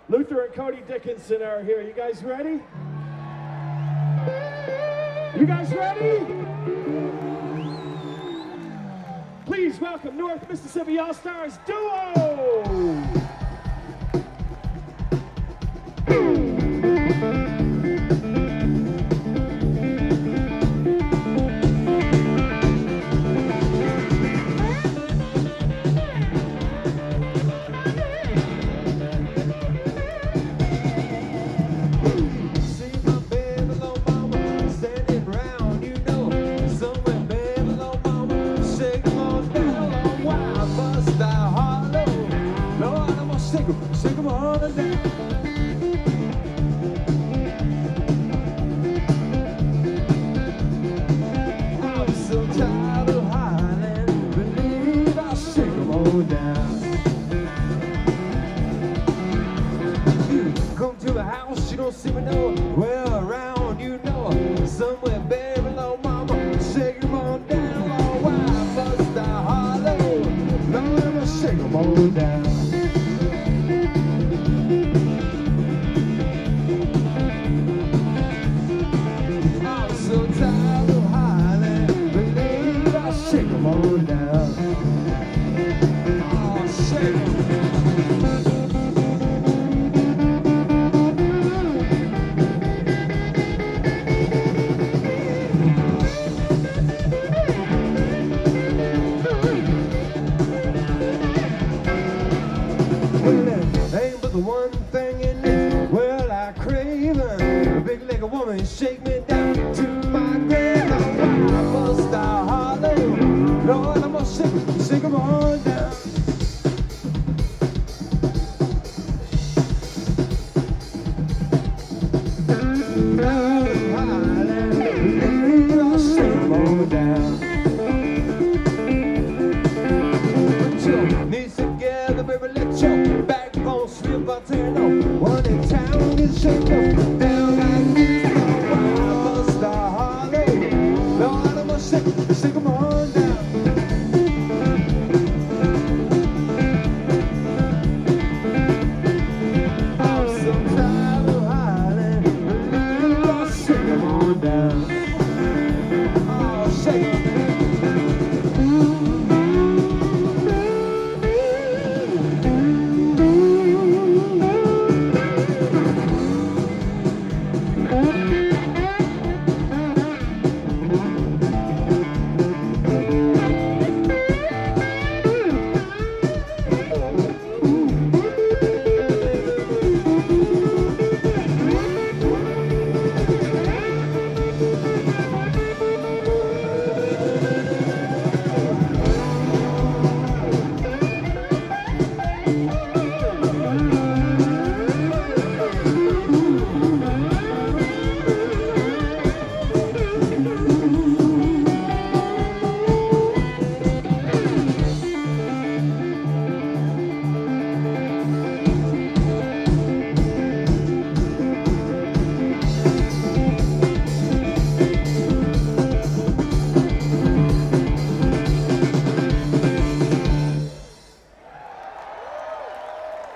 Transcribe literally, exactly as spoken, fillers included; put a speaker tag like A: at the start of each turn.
A: Luther and Cody Dickinson are here. You guys ready? You guys ready? Please welcome North Mississippi All-Stars Duo!
B: Shake 'em all down. I'm so tired of hiding. Believe I'll shake 'em all down. You come to the house, you don't see me nowhere around. You know, somewhere buried below mama. Shake 'em all down. Oh, why bust I hollow? Lord, I'ma shake 'em all down. So tired of hiding, believe I'll shake 'em all down. Oh, shake 'em. Well, it ain't but the one thing in this world I crave. A big leg of woman shake me